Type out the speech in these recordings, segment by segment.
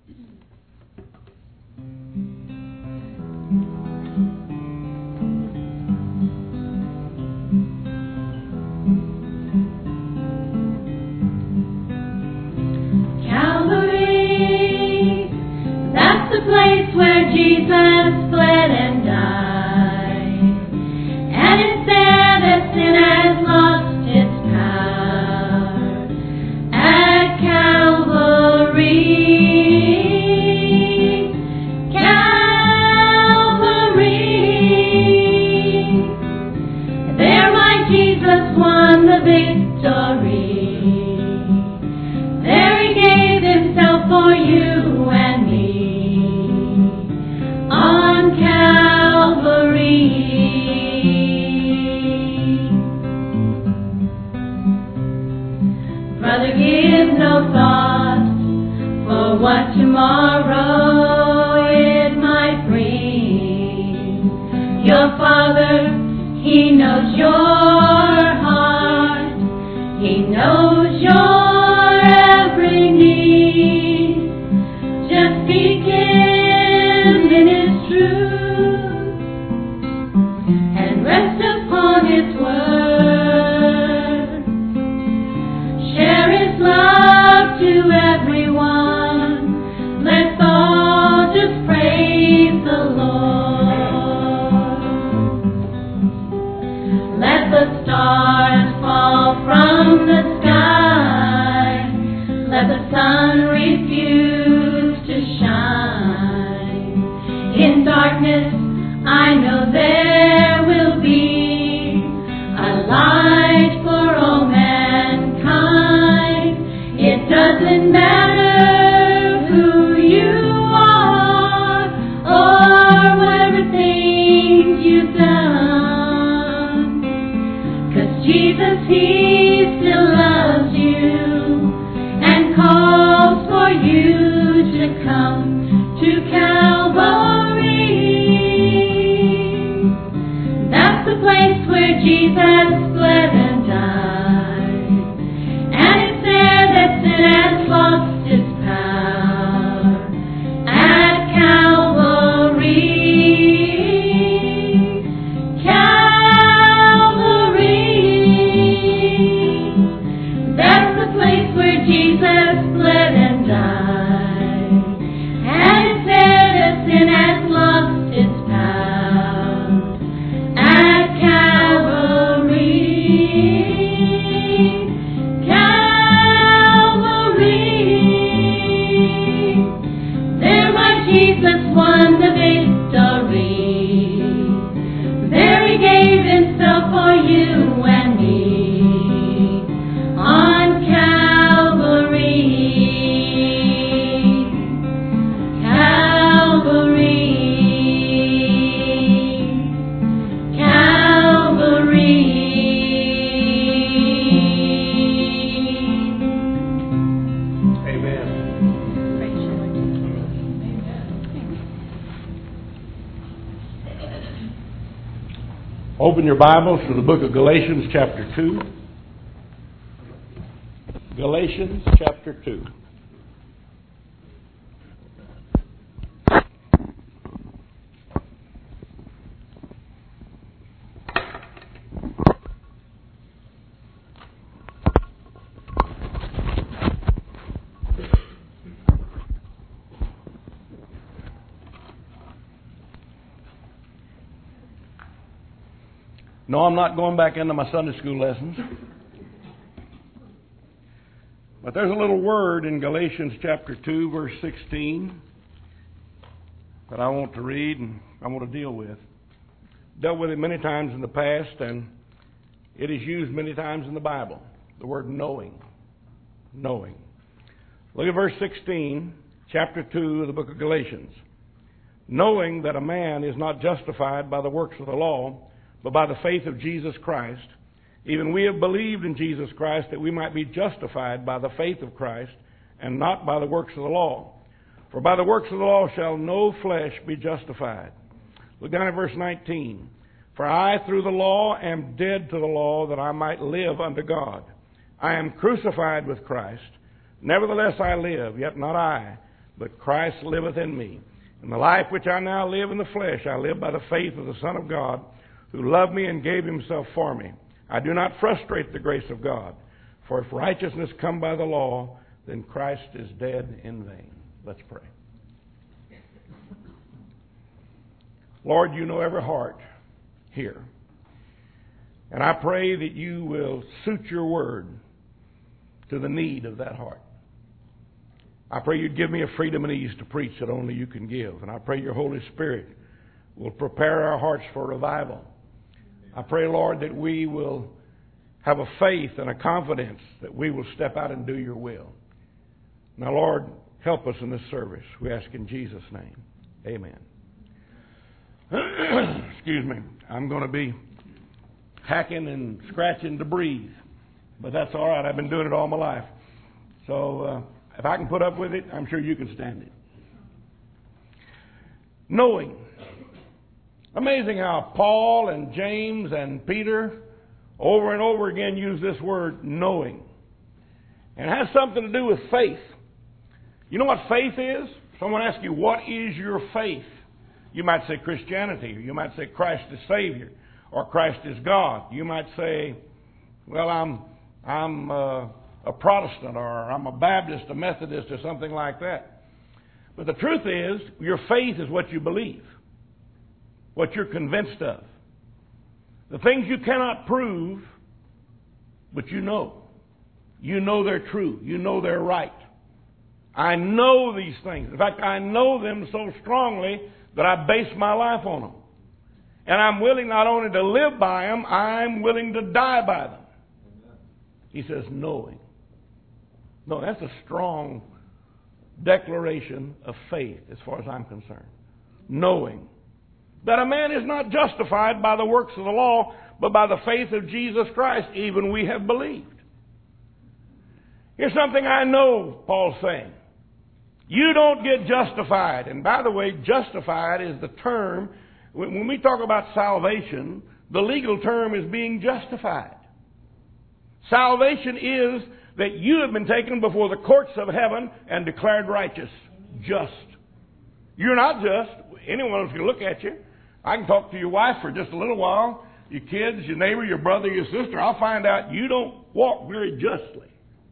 Calvary, that's the place where Jesus bled and died. And it's there that sin has lost its power. At Calvary, there my Jesus won the victory. There he gave himself for you and me on Calvary. Brother, give no thought for what tomorrow it might bring. Your Father, He knows your heart. He knows your every need. Just seek Him in His truth and rest upon His word. Share His love to everyone. Let's all just praise the Lord. Let the stars fall from the sky. Let the sun refuse to shine. In darkness, I know there will be a light for all mankind. It doesn't matter who you are or whatever things you've done. 'Cause Jesus, He still loves you and calls for you to come to Calvary. That's the place where Jesus bled and died. And it's there that sin has lost its power. At Calvary, that's the place where Jesus bled and died. And it's there that sin has lost its power. At Calvary, there my Jesus won the victory. There He gave Himself for you and me on Calvary. Calvary. Calvary. Amen. Open your Bibles to the book of Galatians chapter 2. Galatians chapter 2. No, I'm not going back into my Sunday school lessons. But there's a little word in Galatians chapter 2, verse 16 that I want to read and I want to deal with. Dealt with it many times in the past, and it is used many times in the Bible. The word knowing. Knowing. Look at verse 16, chapter 2 of the book of Galatians. Knowing that a man is not justified by the works of the law, but by the faith of Jesus Christ. Even we have believed in Jesus Christ that we might be justified by the faith of Christ and not by the works of the law. For by the works of the law shall no flesh be justified. Look down at verse 19. For I through the law am dead to the law that I might live unto God. I am crucified with Christ. Nevertheless I live, yet not I, but Christ liveth in me. And the life which I now live in the flesh, I live by the faith of the Son of God, who loved me and gave himself for me. I do not frustrate the grace of God. For if righteousness come by the law, then Christ is dead in vain. Let's pray. Lord, you know every heart here. And I pray that you will suit your word to the need of that heart. I pray you'd give me a freedom and ease to preach that only you can give. And I pray your Holy Spirit will prepare our hearts for revival. I pray, Lord, that we will have a faith and a confidence that we will step out and do your will. Now, Lord, help us in this service. We ask in Jesus' name. Amen. Excuse me. I'm going to be hacking and scratching to breathe. But that's all right. I've been doing it all my life. So if I can put up with it, I'm sure you can stand it. Knowing. Amazing how Paul and James and Peter over and over again use this word knowing. And it has something to do with faith. You know what faith is? Someone asks you, what is your faith? You might say Christianity, or you might say Christ is Savior, or Christ is God. You might say, well, I'm a Protestant, or I'm a Baptist, a Methodist, or something like that. But the truth is, your faith is what you believe, what you're convinced of. The things you cannot prove, but you know. You know they're true. You know they're right. I know these things. In fact, I know them so strongly that I base my life on them. And I'm willing not only to live by them, I'm willing to die by them. He says, knowing. No, that's a strong declaration of faith as far as I'm concerned. Knowing that a man is not justified by the works of the law, but by the faith of Jesus Christ, even we have believed. Here's something I know Paul's saying. You don't get justified. And by the way, justified is the term. When we talk about salvation, the legal term is being justified. Salvation is that you have been taken before the courts of heaven and declared righteous, just. You're not just. Anyone else can look at you. I can talk to your wife for just a little while, your kids, your neighbor, your brother, your sister. I'll find out you don't walk very justly.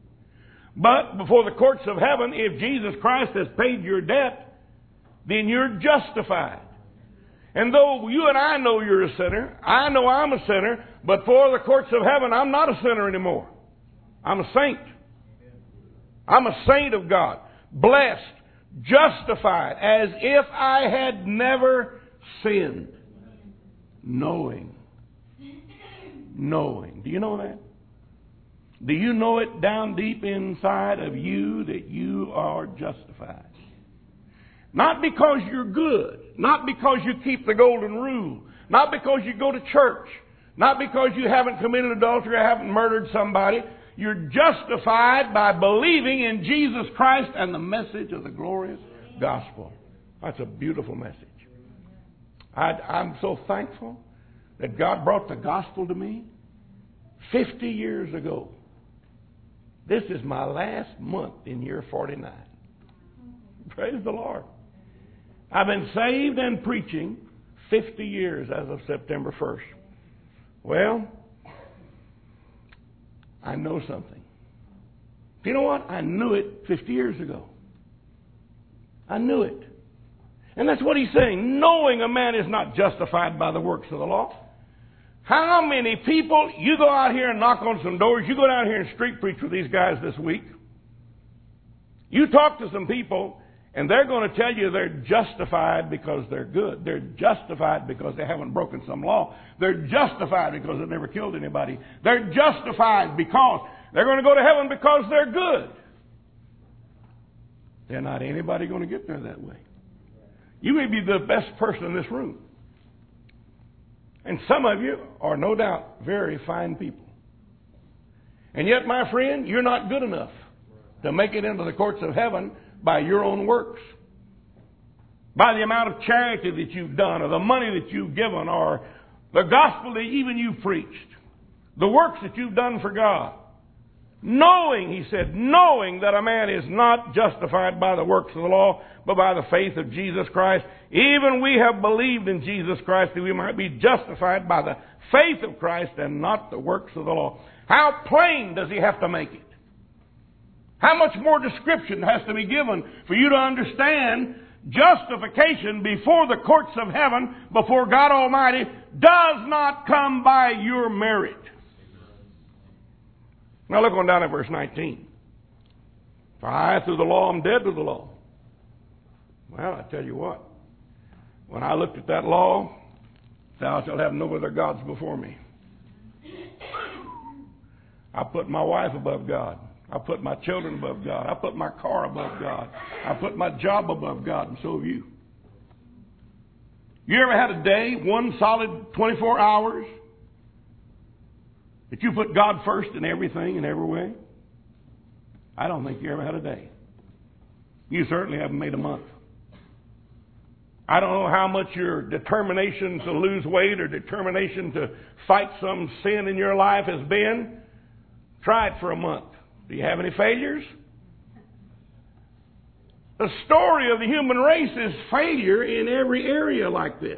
But before the courts of heaven, if Jesus Christ has paid your debt, then you're justified. And though you and I know you're a sinner, I know I'm a sinner, but before the courts of heaven, I'm not a sinner anymore. I'm a saint. I'm a saint of God. Blessed, justified, as if I had never sinned. Knowing. Knowing. Do you know that? Do you know it down deep inside of you that you are justified? Not because you're good. Not because you keep the golden rule. Not because you go to church. Not because you haven't committed adultery or haven't murdered somebody. You're justified by believing in Jesus Christ and the message of the glorious gospel. That's a beautiful message. I'm so thankful that God brought the gospel to me 50 years ago. This is my last month in year 49. Praise the Lord. I've been saved and preaching 50 years as of September 1st. Well, I know something. You know what? I knew it 50 years ago. I knew it. And that's what he's saying. Knowing a man is not justified by the works of the law. How many people, you go out here and knock on some doors, you go down here and street preach with these guys this week. You talk to some people, and they're going to tell you they're justified because they're good. They're justified because they haven't broken some law. They're justified because they've never killed anybody. They're justified because they're going to go to heaven because they're good. They're not anybody going to get there that way. You may be the best person in this room. And some of you are no doubt very fine people. And yet, my friend, you're not good enough to make it into the courts of heaven by your own works. By the amount of charity that you've done, or the money that you've given, or the gospel that even you've preached. The works that you've done for God. Knowing, he said, knowing that a man is not justified by the works of the law, but by the faith of Jesus Christ. Even we have believed in Jesus Christ that we might be justified by the faith of Christ and not the works of the law. How plain does he have to make it? How much more description has to be given for you to understand justification before the courts of heaven, before God Almighty, does not come by your merit. Now look on down at verse 19. For I, through the law, am dead to the law. Well, I tell you what. When I looked at that law, thou shalt have no other gods before me. I put my wife above God. I put my children above God. I put my car above God. I put my job above God, and so have you. You ever had a day, one solid 24 hours, that you put God first in everything and every way? I don't think you ever had a day. You certainly haven't made a month. I don't know how much your determination to lose weight or determination to fight some sin in your life has been. Try it for a month. Do you have any failures? The story of the human race is failure in every area like this.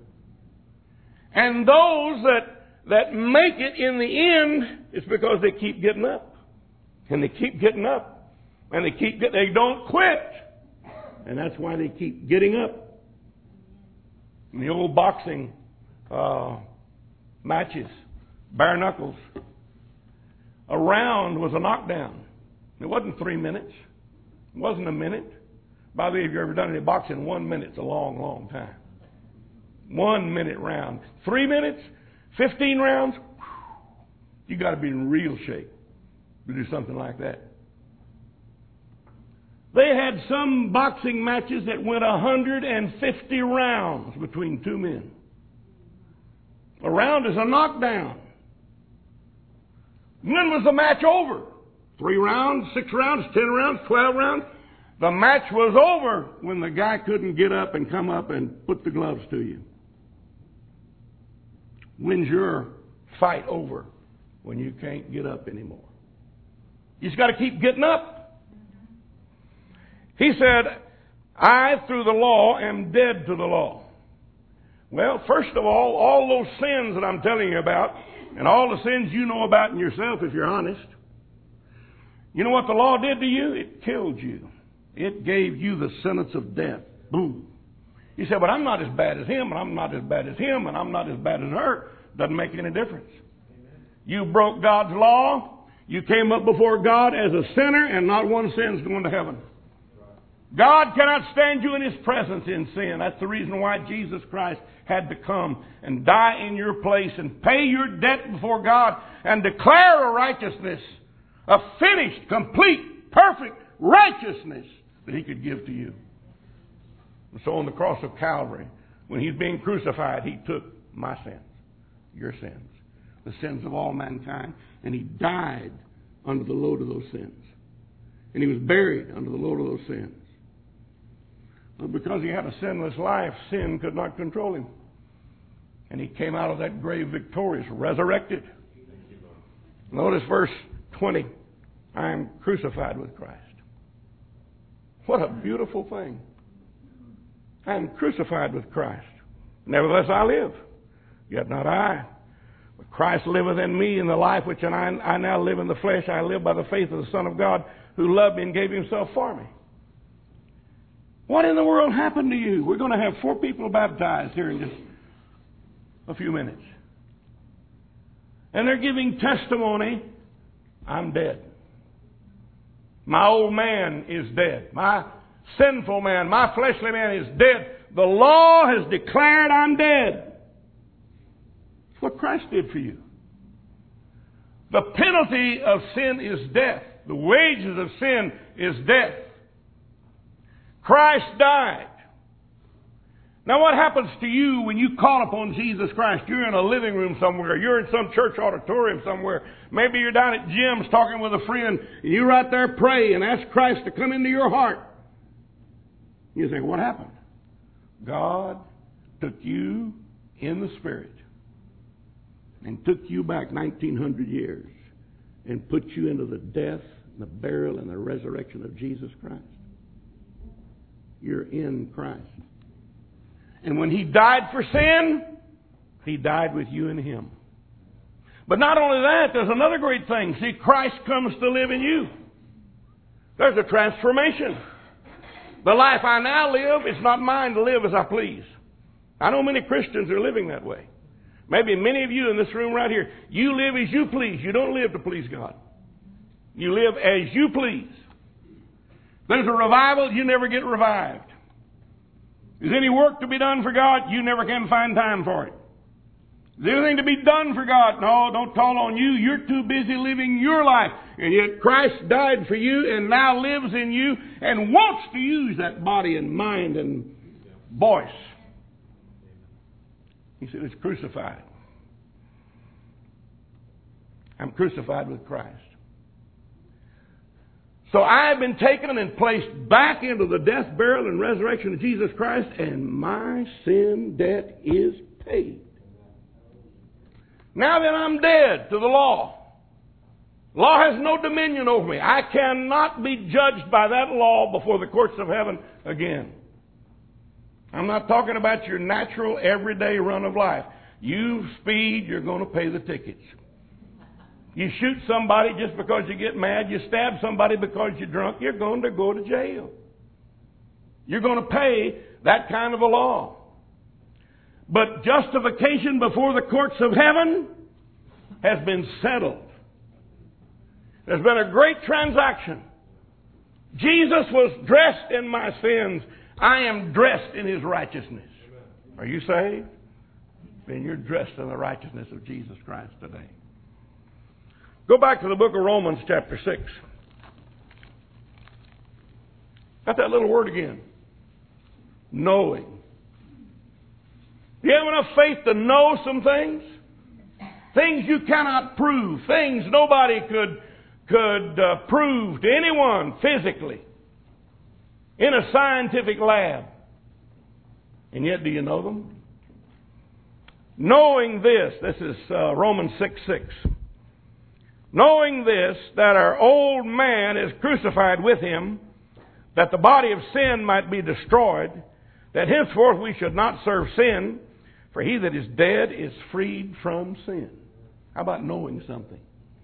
And those that make it in the end, it's because they keep getting up. And they keep getting up. And they don't quit. And that's why they keep getting up. In the old boxing matches, bare knuckles, a round was a knockdown. It wasn't 3 minutes. It wasn't a minute. By the way, if you've ever done any boxing, 1 minute's a long, long time. 1 minute round. 3 minutes, 15 rounds, you got to be in real shape to do something like that. They had some boxing matches that went 150 rounds between two men. A round is a knockdown. When was the match over? 3 rounds, 6 rounds, 10 rounds, 12 rounds? The match was over when the guy couldn't get up and come up and put the gloves to you. When's your fight over? When you can't get up anymore. You just got to keep getting up. He said, I, through the law, am dead to the law. Well, first of all those sins that I'm telling you about, and all the sins you know about in yourself, if you're honest, you know what the law did to you? It killed you. It gave you the sentence of death. Boom. You say, but I'm not as bad as him, and I'm not as bad as him, and I'm not as bad as her. Doesn't make any difference. Amen. You broke God's law. You came up before God as a sinner, and not one sin's going to heaven. God cannot stand you in His presence in sin. That's the reason why Jesus Christ had to come and die in your place and pay your debt before God and declare a righteousness, a finished, complete, perfect righteousness that He could give to you. And so on the cross of Calvary, when He's being crucified, He took my sins, your sins, the sins of all mankind, and He died under the load of those sins. And He was buried under the load of those sins. But because He had a sinless life, sin could not control Him. And He came out of that grave victorious, resurrected. Notice verse 20. I am crucified with Christ. What a beautiful thing. I am crucified with Christ. Nevertheless I live. Yet not I. But Christ liveth in me, in the life which I now live in the flesh. I live by the faith of the Son of God, who loved me and gave Himself for me. What in the world happened to you? We're going to have 4 people baptized here in just a few minutes. And they're giving testimony, I'm dead. My old man is dead. My sinful man, my fleshly man is dead. The law has declared I'm dead. That's what Christ did for you. The penalty of sin is death. The wages of sin is death. Christ died. Now what happens to you when you call upon Jesus Christ? You're in a living room somewhere. You're in some church auditorium somewhere. Maybe you're down at Jim's talking with a friend. And you right there pray and ask Christ to come into your heart. You say, what happened? God took you in the Spirit and took you back 1900 years and put you into the death, and the burial, and the resurrection of Jesus Christ. You're in Christ. And when He died for sin, He died with you and Him. But not only that, there's another great thing. See, Christ comes to live in you. There's a transformation. The life I now live, it's not mine to live as I please. I know many Christians are living that way. Maybe many of you in this room right here, you live as you please. You don't live to please God. You live as you please. There's a revival, you never get revived. There's any work to be done for God, you never can find time for it. Is there anything to be done for God? No, don't call on you. You're too busy living your life. And yet Christ died for you and now lives in you and wants to use that body and mind and voice. He said, it's crucified. I'm crucified with Christ. So I have been taken and placed back into the death, burial, and resurrection of Jesus Christ, and my sin debt is paid. Now then, I'm dead to the law. Law has no dominion over me. I cannot be judged by that law before the courts of heaven again. I'm not talking about your natural, everyday run of life. You speed, you're going to pay the tickets. You shoot somebody just because you get mad. You stab somebody because you're drunk. You're going to go to jail. You're going to pay that kind of a law. But justification before the courts of heaven has been settled. There's been a great transaction. Jesus was dressed in my sins. I am dressed in His righteousness. Are you saved? Then you're dressed in the righteousness of Jesus Christ today. Go back to the book of Romans chapter 6. Got that little word again. Knowing. Do you have enough faith to know some things? Things you cannot prove. Things nobody could prove to anyone physically in a scientific lab. And yet, do you know them? Knowing this is Romans 6:6. Knowing this, that our old man is crucified with Him, that the body of sin might be destroyed, that henceforth we should not serve sin, for he that is dead is freed from sin. How about knowing something?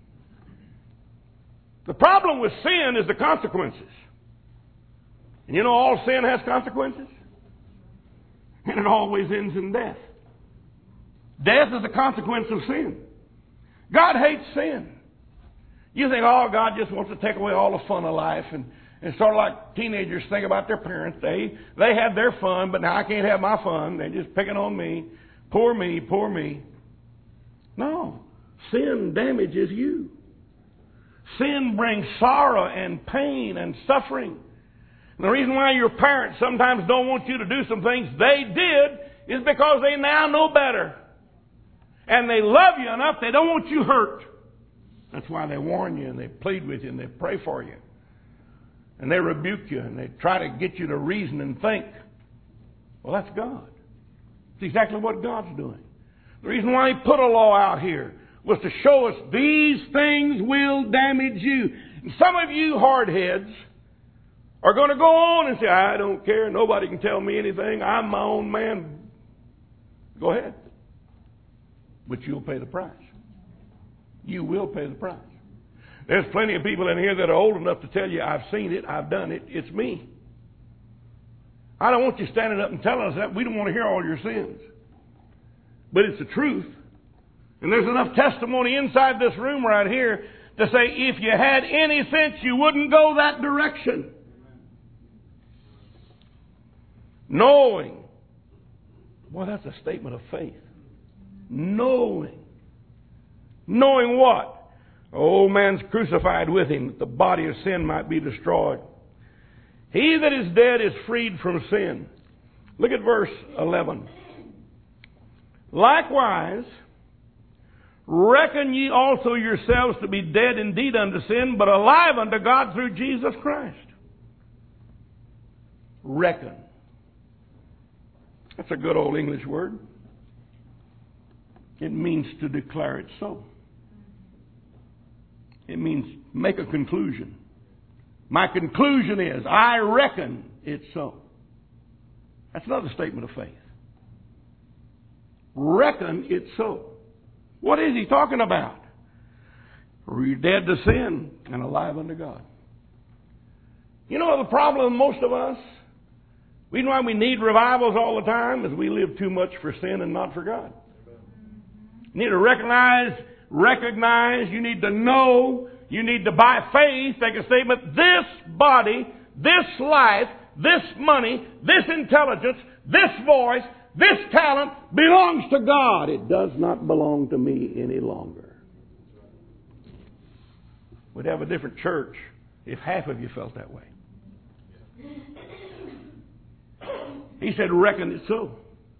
The problem with sin is the consequences. And you know all sin has consequences? And it always ends in death. Death is a consequence of sin. God hates sin. You think, oh, God just wants to take away all the fun of life. And sort of like teenagers think about their parents. They had their fun, but now I can't have my fun. They're just picking on me. Poor me, poor me. No. Sin damages you. Sin brings sorrow and pain and suffering. And the reason why your parents sometimes don't want you to do some things they did is because they now know better. And they love you enough, they don't want you hurt. That's why they warn you and they plead with you and they pray for you. And they rebuke you and they try to get you to reason and think. Well, that's God. It's exactly what God's doing. The reason why He put a law out here was to show us these things will damage you. And some of you hardheads are going to go on and say, I don't care. Nobody can tell me anything. I'm my own man. Go ahead. But you'll pay the price. You will pay the price. There's plenty of people in here that are old enough to tell you, I've seen it, I've done it, it's me. I don't want you standing up and telling us that. We don't want to hear all your sins. But it's the truth. And there's enough testimony inside this room right here to say, if you had any sense, you wouldn't go that direction. Knowing. Well, that's a statement of faith. Knowing. Knowing what? Old man's crucified with Him, that the body of sin might be destroyed. He that is dead is freed from sin. Look at verse 11. Likewise, reckon ye also yourselves to be dead indeed unto sin, but alive unto God through Jesus Christ. Reckon. That's a good old English word. It means to declare it so. It means make a conclusion. My conclusion is, I reckon it's so. That's another statement of faith. Reckon it's so. What is he talking about? You're dead to sin and alive unto God. You know the problem with most of us? The reason why we need revivals all the time is we live too much for sin and not for God. You need to recognize, you need to know, you need to by faith take a statement, this body, this life, this money, this intelligence, this voice, this talent belongs to God. It does not belong to me any longer. We'd have a different church if half of you felt that way. He said, reckon it so.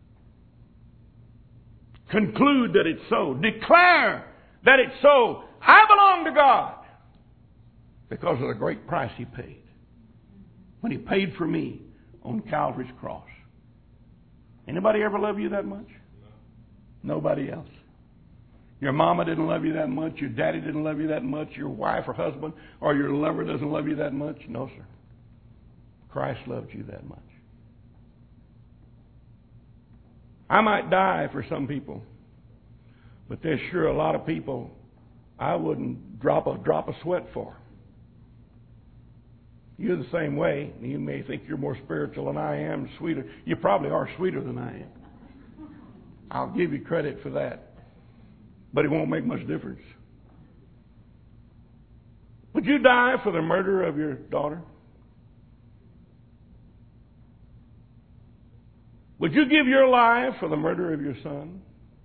Conclude that it's so. Declare that it's so. I belong to God because of the great price He paid. When He paid for me on Calvary's cross. Anybody ever love you that much? Nobody else. Your mama didn't love you that much. Your daddy didn't love you that much. Your wife or husband or your lover doesn't love you that much. No, sir. Christ loved you that much. I might die for some people, but there's sure a lot of people I wouldn't drop a drop of sweat for. You're the same way. You may think you're more spiritual than I am, sweeter. You probably are sweeter than I am. I'll give you credit for that. But it won't make much difference. Would you die for the murder of your daughter? Would you give your life for the murder of your son?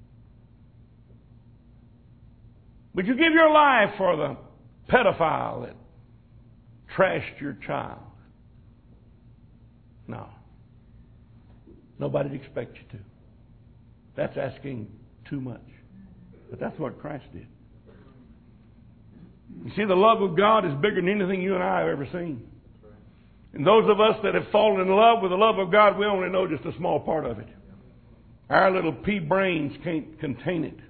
Would you give your life for the pedophile that trashed your child? No. Nobody'd expect you to. That's asking too much. But that's what Christ did. You see, the love of God is bigger than anything you and I have ever seen. And those of us that have fallen in love with the love of God, we only know just a small part of it. Our little pea brains can't contain it.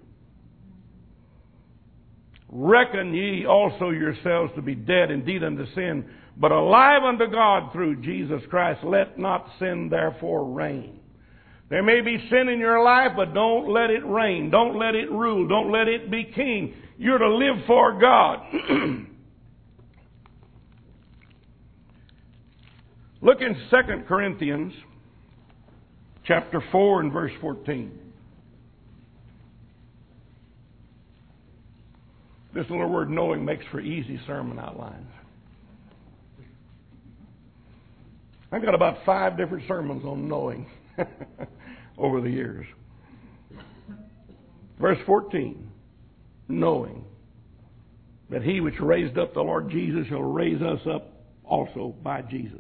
Reckon ye also yourselves to be dead indeed unto sin, but alive unto God through Jesus Christ. Let not sin therefore reign. There may be sin in your life, but don't let it reign. Don't let it rule. Don't let it be king. You're to live for God. Look in 2 Corinthians chapter 4 and verse 14. This little word knowing makes for easy sermon outlines. I've got about 5 different sermons on knowing over the years. Verse 14. Knowing that He which raised up the Lord Jesus shall raise us up also by Jesus.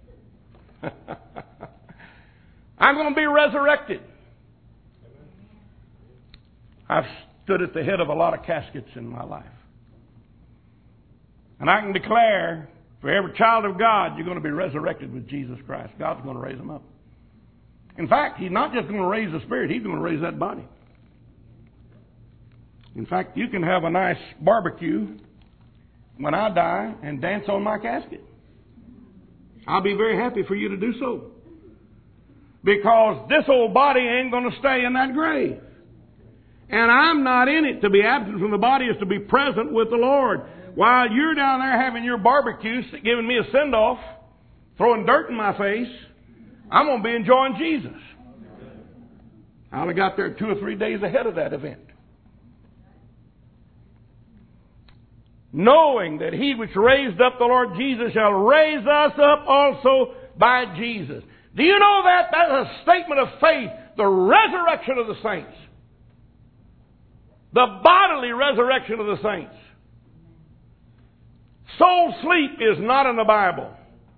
I'm going to be resurrected. I've stood at the head of a lot of caskets in my life. And I can declare, for every child of God, you're going to be resurrected with Jesus Christ. God's going to raise them up. In fact, He's not just going to raise the spirit, He's going to raise that body. In fact, you can have a nice barbecue when I die and dance on my casket. I'll be very happy for you to do so. Because this old body ain't going to stay in that grave. And I'm not in it. To be absent from the body is to be present with the Lord. While you're down there having your barbecue, giving me a send-off, throwing dirt in my face, I'm going to be enjoying Jesus. I only got there 2 or 3 days ahead of that event. Knowing that He which raised up the Lord Jesus shall raise us up also by Jesus. Do you know that? That's a statement of faith. The resurrection of the saints. The bodily resurrection of the saints. Soul sleep is not in the Bible.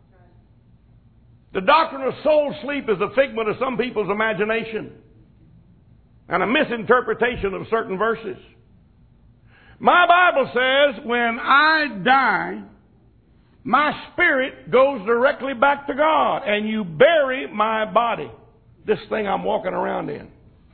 The doctrine of soul sleep is a figment of some people's imagination and a misinterpretation of certain verses. My Bible says when I die, my spirit goes directly back to God and you bury my body. This thing I'm walking around in.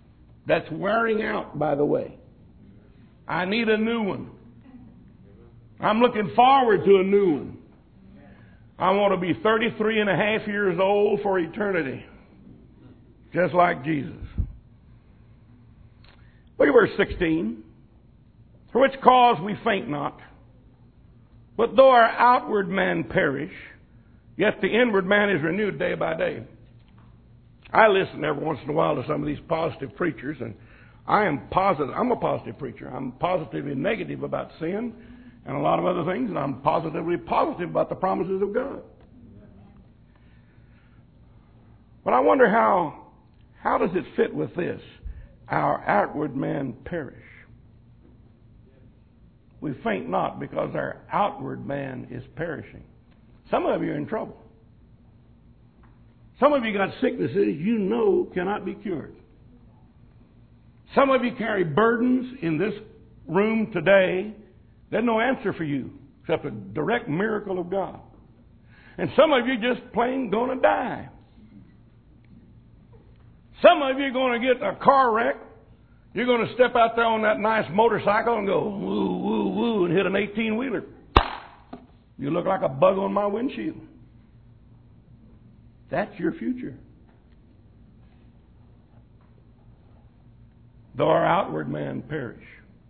That's wearing out, by the way. I need a new one. I'm looking forward to a new one. I want to be 33 and a half years old for eternity. Just like Jesus. Look at verse 16. For which cause we faint not. But though our outward man perish, yet the inward man is renewed day by day. I listen every once in a while to some of these positive preachers, and I am positive. I'm a positive preacher. I'm positively negative about sin and a lot of other things, and I'm positively positive about the promises of God. But I wonder how does it fit with this? Our outward man perish. We faint not because our outward man is perishing. Some of you are in trouble. Some of you got sicknesses you know cannot be cured. Some of you carry burdens in this room today. There's no answer for you except a direct miracle of God. And some of you just plain going to die. Some of you are going to get a car wreck. You're going to step out there on that nice motorcycle and go woo, woo, woo, and hit an 18-wheeler. You look like a bug on my windshield. That's your future. Though our outward man perish.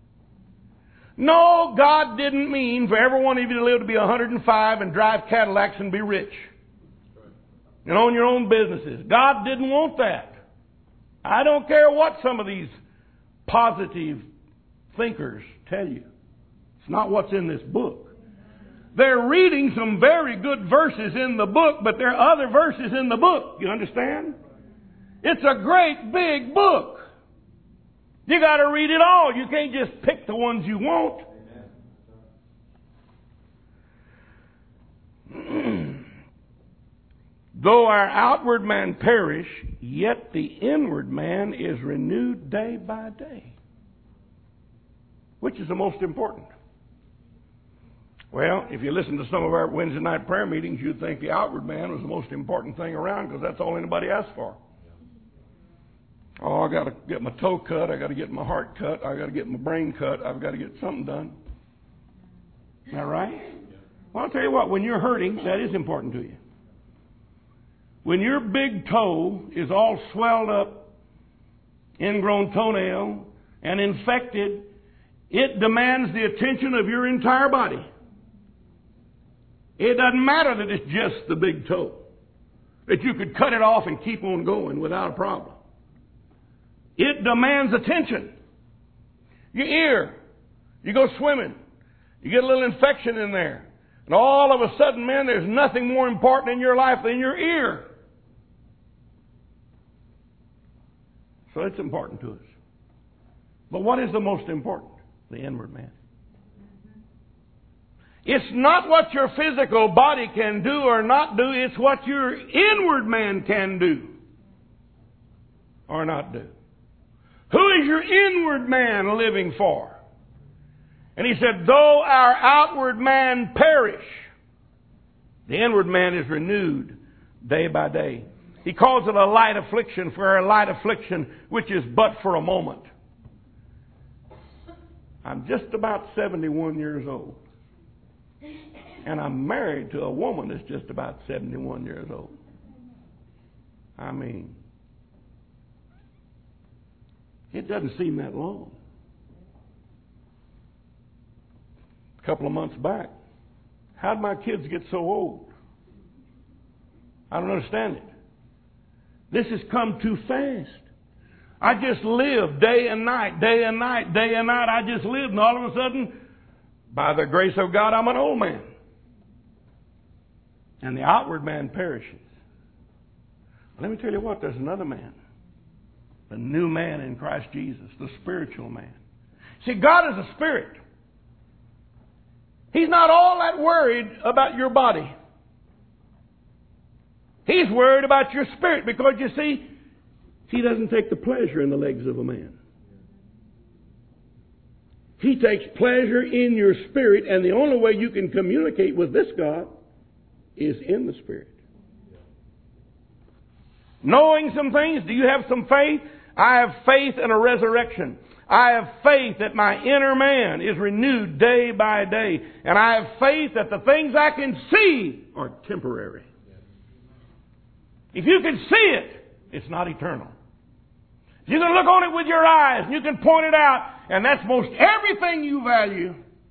No, God didn't mean for every one of you to live to be 105 and drive Cadillacs and be rich. And own your own businesses. God didn't want that. I don't care what some of these positive thinkers tell you. It's not what's in this book. They're reading some very good verses in the book, but there are other verses in the book. You understand? It's a great big book. You got to read it all. You can't just pick the ones you want. Though our outward man perish, yet the inward man is renewed day by day. Which is the most important? Well, if you listen to some of our Wednesday night prayer meetings, you'd think the outward man was the most important thing around because that's all anybody asks for. Oh, I got to get my toe cut. I got to get my heart cut. I got to get my brain cut. I've got to get something done. Isn't that right? Well, I'll tell you what. When you're hurting, that is important to you. When your big toe is all swelled up, ingrown toenail, and infected, it demands the attention of your entire body. It doesn't matter that it's just the big toe. That you could cut it off and keep on going without a problem. It demands attention. Your ear. You go swimming. You get a little infection in there. And all of a sudden, man, there's nothing more important in your life than your ear. So it's important to us. But what is the most important? The inward man. It's not what your physical body can do or not do. It's what your inward man can do or not do. Who is your inward man living for? And he said, though our outward man perish, the inward man is renewed day by day. He calls it a light affliction, for a light affliction which is but for a moment. I'm just about 71 years old. And I'm married to a woman that's just about 71 years old. I mean, it doesn't seem that long. A couple of months back, how'd my kids get so old? I don't understand it. This has come too fast. I just lived day and night, day and night, day and night. I just lived, and all of a sudden, by the grace of God, I'm an old man. And the outward man perishes. Let me tell you what, there's another man. The new man in Christ Jesus, the spiritual man. See, God is a spirit. He's not all that worried about your body. He's worried about your spirit because, you see, He doesn't take the pleasure in the legs of a man. He takes pleasure in your spirit, and the only way you can communicate with this God is in the Spirit. Knowing some things, do you have some faith? I have faith in a resurrection. I have faith that my inner man is renewed day by day. And I have faith that the things I can see are temporary. If you can see it, it's not eternal. You can look on it with your eyes, and you can point it out, and that's most everything you value.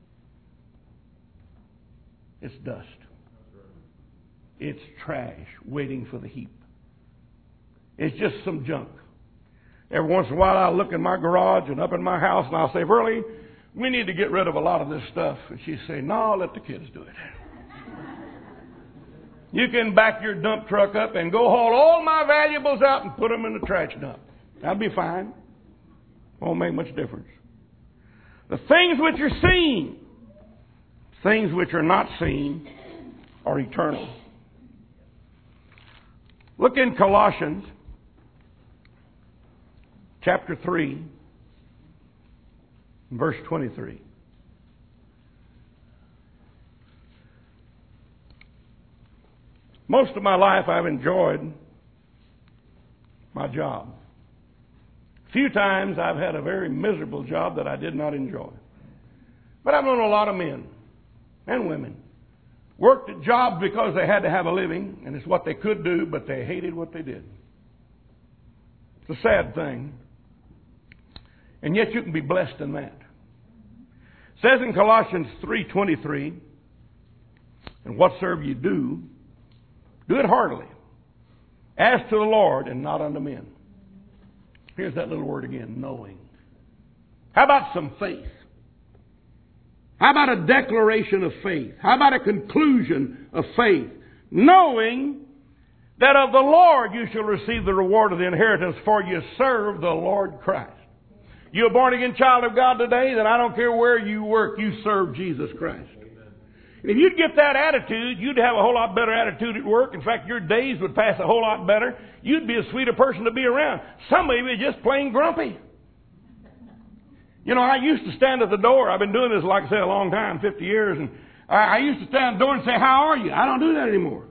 It's dust. It's trash waiting for the heap. It's just some junk. Every once in a while I'll look in my garage and up in my house, and I'll say, Verlie, we need to get rid of a lot of this stuff. And she'll say, no, let the kids do it. You can back your dump truck up and go haul all my valuables out and put them in the trash dump. That'll be fine. Won't make much difference. The things which are seen, things which are not seen, are eternal. Look in Colossians chapter 3, verse 23. Most of my life I've enjoyed my job. A few times I've had a very miserable job that I did not enjoy. But I've known a lot of men and women worked at jobs because they had to have a living, and it's what they could do, but they hated what they did. It's a sad thing. And yet you can be blessed in that. It says in Colossians 3:23, and whatsoever you do, do it heartily, as to the Lord and not unto men. Here's that little word again, knowing. How about some faith? How about a declaration of faith? How about a conclusion of faith? Knowing that of the Lord you shall receive the reward of the inheritance, for you serve the Lord Christ. You're a born-again child of God today, then I don't care where you work, you serve Jesus Christ. And if you'd get that attitude, you'd have a whole lot better attitude at work. In fact, your days would pass a whole lot better. You'd be a sweeter person to be around. Some of you are just plain grumpy. You know, I used to stand at the door. I've been doing this, like I said, a long time, 50 years. And I used to stand at the door and say, how are you? I don't do that anymore.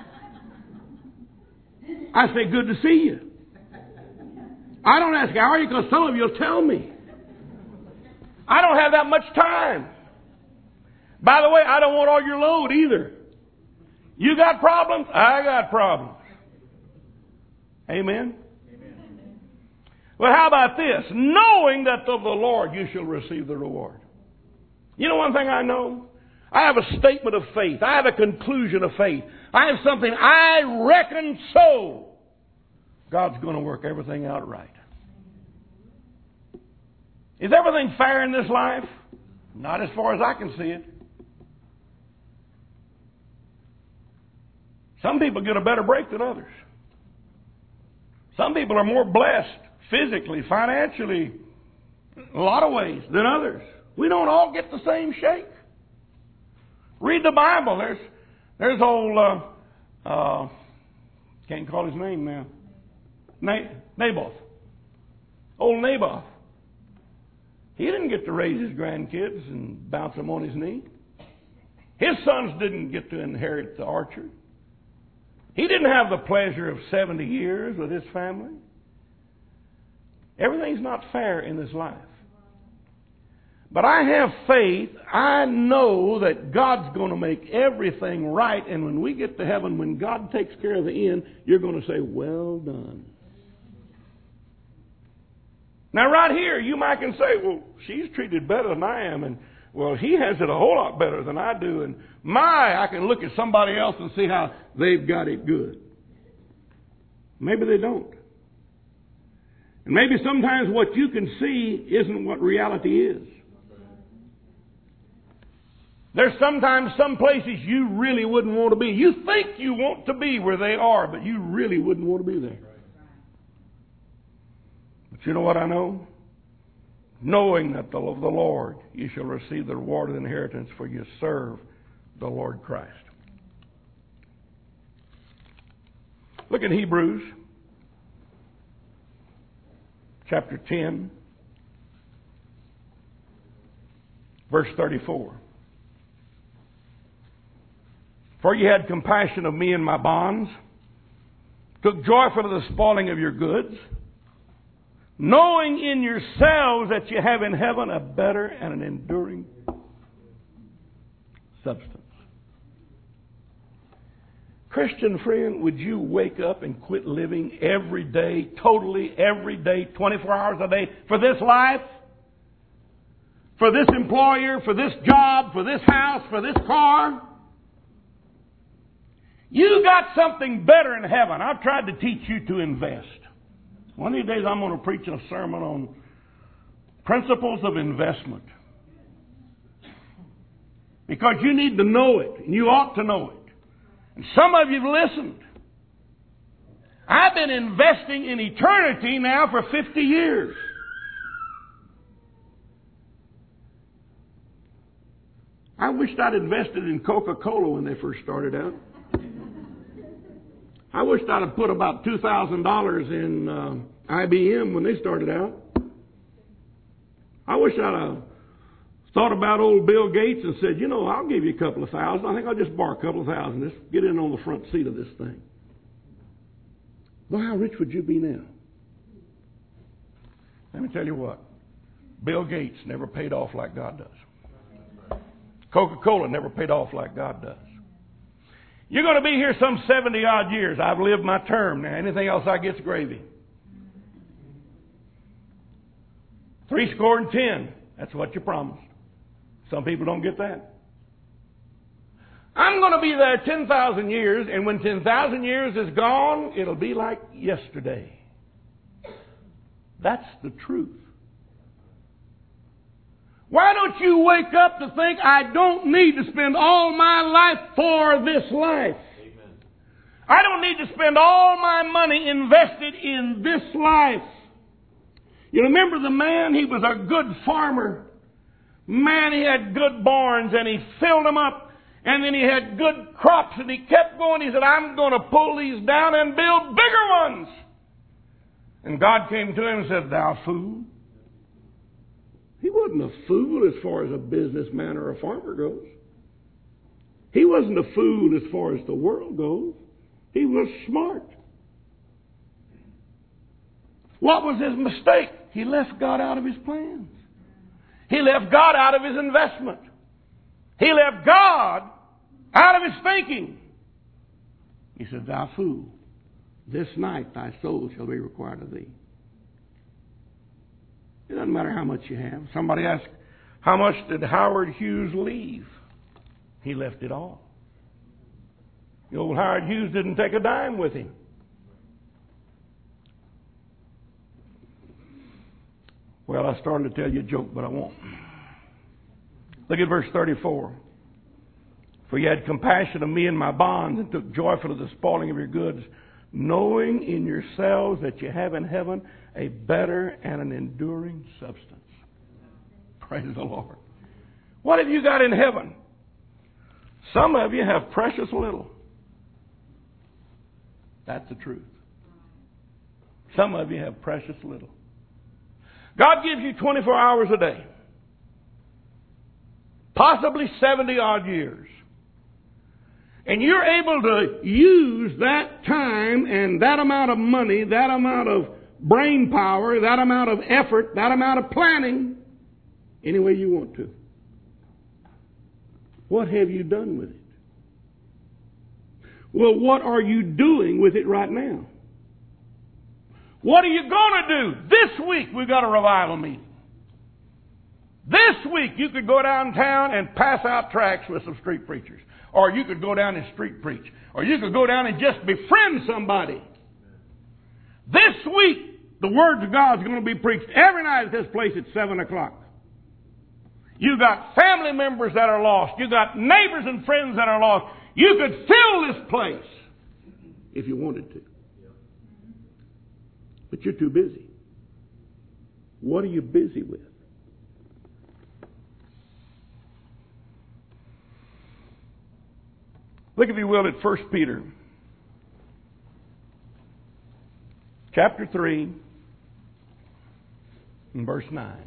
I say, good to see you. I don't ask, how are you? Because some of you will tell me. I don't have that much time. By the way, I don't want all your load either. You got problems? I got problems. Amen? Amen. Well, how about this? Knowing that of the Lord you shall receive the reward. You know one thing I know? I have a statement of faith. I have a conclusion of faith. I have something I reckon so. God's going to work everything out right. Is everything fair in this life? Not as far as I can see it. Some people get a better break than others. Some people are more blessed physically, financially, in a lot of ways than others. We don't all get the same shake. Read the Bible. There's old, can't call his name now. Naboth. Old Naboth. He didn't get to raise his grandkids and bounce them on his knee. His sons didn't get to inherit the orchard. He didn't have the pleasure of 70 years with his family. Everything's not fair in this life. But I have faith. I know that God's going to make everything right. And when we get to heaven, when God takes care of the end, you're going to say, well done. Now right here, you might can say, well, she's treated better than I am. And, well, he has it a whole lot better than I do. And I can look at somebody else and see how they've got it good. Maybe they don't. And maybe sometimes what you can see isn't what reality is. There's sometimes some places you really wouldn't want to be. You think you want to be where they are, but you really wouldn't want to be there. But you know what I know? Knowing that of the Lord you shall receive the reward of the inheritance, for you serve the Lord Christ. Look at Hebrews chapter 10, verse 34. For you had compassion of me and my bonds, took joy for the spoiling of your goods. knowing in yourselves that you have in heaven a better and an enduring substance. Christian friend, would you wake up and quit living every day, totally every day, 24 hours a day, for this life? For this employer, for this job, for this house, for this car? You got something better in heaven. I've tried to teach you to invest. One of these days I'm going to preach a sermon on principles of investment. Because you need to know it, and you ought to know it. And some of you have listened. I've been investing in eternity now for 50 years. I wished I'd invested in Coca-Cola when they first started out. I wished I'd have put about $2,000 in IBM when they started out. I wish I'd have thought about old Bill Gates and said, you know, I'll give you a couple of thousand. I think I'll just borrow a couple of thousand. Just get in on the front seat of this thing. Well, how rich would you be now? Let me tell you what. Bill Gates never paid off like God does. Coca-Cola never paid off like God does. You're going to be here some 70-odd years. I've lived my term now. Anything else I get's gravy. 70. That's what you promised. Some people don't get that. I'm going to be there 10,000 years, and when 10,000 years is gone, it'll be like yesterday. That's the truth. Why don't you wake up to think, I don't need to spend all my life for this life. Amen. I don't need to spend all my money invested in this life. You remember the man, he was a good farmer. Man, he had good barns and he filled them up. And then he had good crops and he kept going. He said, I'm going to pull these down and build bigger ones. And God came to him and said, thou fool. He wasn't a fool as far as a businessman or a farmer goes. He wasn't a fool as far as the world goes. He was smart. What was his mistake? He left God out of his plans. He left God out of his investment. He left God out of his thinking. He said, thou fool, this night thy soul shall be required of thee. It doesn't matter how much you have. Somebody asked, how much did Howard Hughes leave? He left it all. The old Howard Hughes didn't take a dime with him. Well, I started to tell you a joke, but I won't. Look at verse 34. For you had compassion of me and my bonds, and took joyful of the spoiling of your goods, knowing in yourselves that you have in heaven a better and an enduring substance. Praise the Lord. What have you got in heaven? Some of you have precious little. That's the truth. Some of you have precious little. God gives you 24 hours a day. Possibly 70-odd years. And you're able to use that time and that amount of money, that amount of brain power, that amount of effort, that amount of planning, any way you want to. What have you done with it? Well, what are you doing with it right now? What are you going to do? This week we've got a revival meeting. This week you could go downtown and pass out tracts with some street preachers. Or you could go down and street preach. Or you could go down and just befriend somebody. This week, the Word of God is going to be preached every night at this place at 7 o'clock. You got family members that are lost. You got neighbors and friends that are lost. You could fill this place if you wanted to. But you're too busy. What are you busy with? Look, if you will, at 1 Peter chapter 3 and verse 9.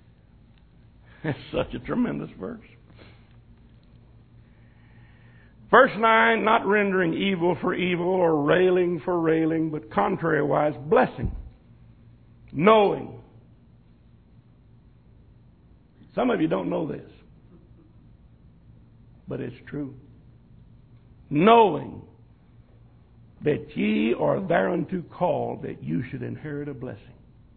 It's such a tremendous verse. Verse 9, not rendering evil for evil or railing for railing, but contrariwise blessing, knowing. Some of you don't know this, but it's true. Knowing that ye are thereunto called, that you should inherit a blessing.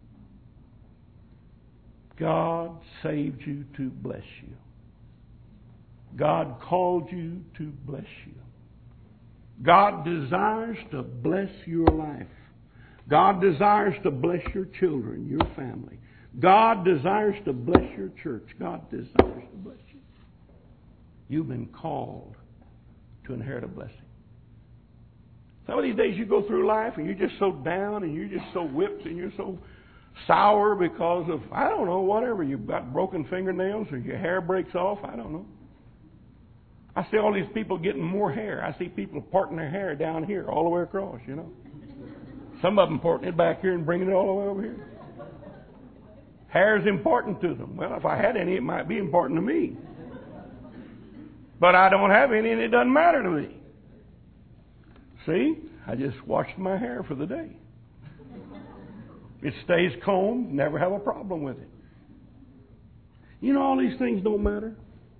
God saved you to bless you. God called you to bless you. God desires to bless your life. God desires to bless your children, your family. God desires to bless your church. God desires to bless you. You've been called to inherit a blessing. Some of these days you go through life and you're just so down and you're just so whipped and you're so sour because of, I don't know, whatever. You've got broken fingernails or your hair breaks off. I don't know. I see all these people getting more hair. I see people parting their hair down here all the way across, you know. Some of them parting it back here and bringing it all the way over here. Hair is important to them. Well, if I had any, it might be important to me. But I don't have any and it doesn't matter to me. See, I just washed my hair for the day. It stays combed, never have a problem with it. You know, all these things don't matter.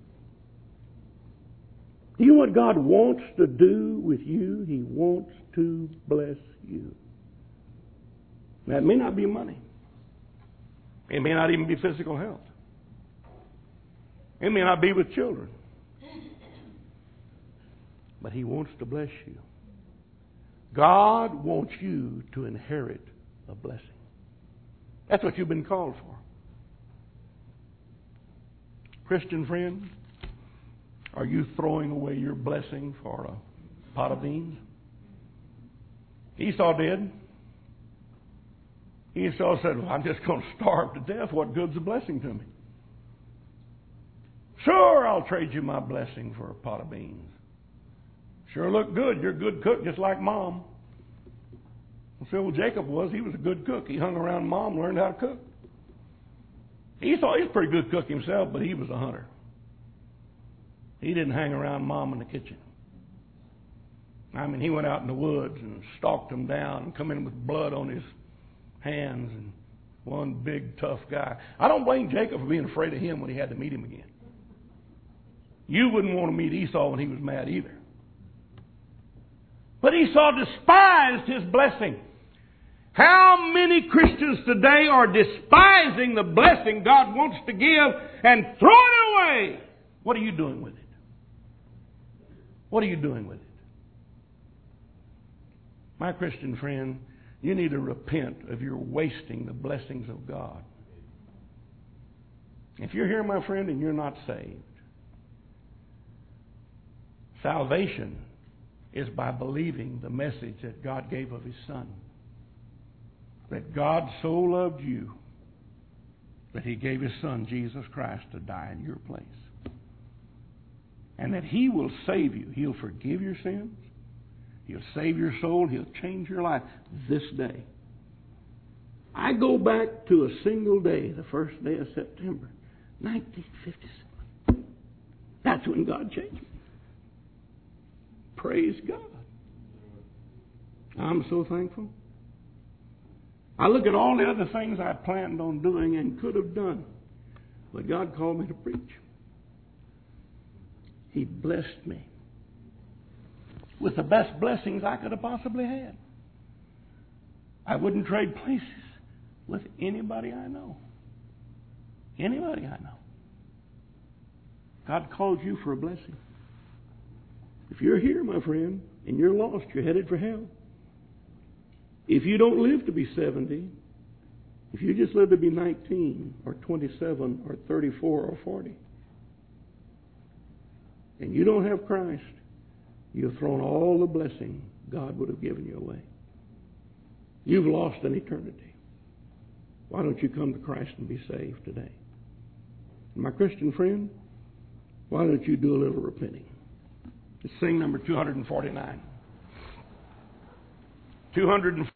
You know what God wants to do with you? He wants to bless you. That may not be money. It may not even be physical health. It may not be with children. But He wants to bless you. God wants you to inherit a blessing. That's what you've been called for. Christian friend, are you throwing away your blessing for a pot of beans? Esau did. Esau said, well, I'm just going to starve to death. What good's a blessing to me? Sure, I'll trade you my blessing for a pot of beans. Sure look good. You're a good cook just like Mom. Well, Jacob was. He was a good cook. He hung around Mom, learned how to cook. Esau, he's a pretty good cook himself, but he was a hunter. He didn't hang around Mom in the kitchen. I mean, he went out in the woods and stalked them down and come in with blood on his hands and one big tough guy. I don't blame Jacob for being afraid of him when he had to meet him again. You wouldn't want to meet Esau when he was mad either. But Esau despised his blessing. How many Christians today are despising the blessing God wants to give and throwing it away? What are you doing with it? What are you doing with it? My Christian friend, you need to repent of your wasting the blessings of God. If you're here, my friend, and you're not saved, salvation is by believing the message that God gave of His Son. That God so loved you that He gave His Son, Jesus Christ, to die in your place. And that He will save you. He'll forgive your sins. He'll save your soul. He'll change your life this day. I go back to a single day, the first day of September, 1957. That's when God changed me. Praise God. I'm so thankful. I look at all the other things I planned on doing and could have done, but God called me to preach. He blessed me with the best blessings I could have possibly had. I wouldn't trade places with anybody I know. Anybody I know. God called you for a blessing. If you're here, my friend, and you're lost, you're headed for hell. If you don't live to be 70, if you just live to be 19 or 27 or 34 or 40, and you don't have Christ, you've thrown all the blessing God would have given you away. You've lost an eternity. Why don't you come to Christ and be saved today? And my Christian friend, why don't you do a little repenting? Let's sing number 249.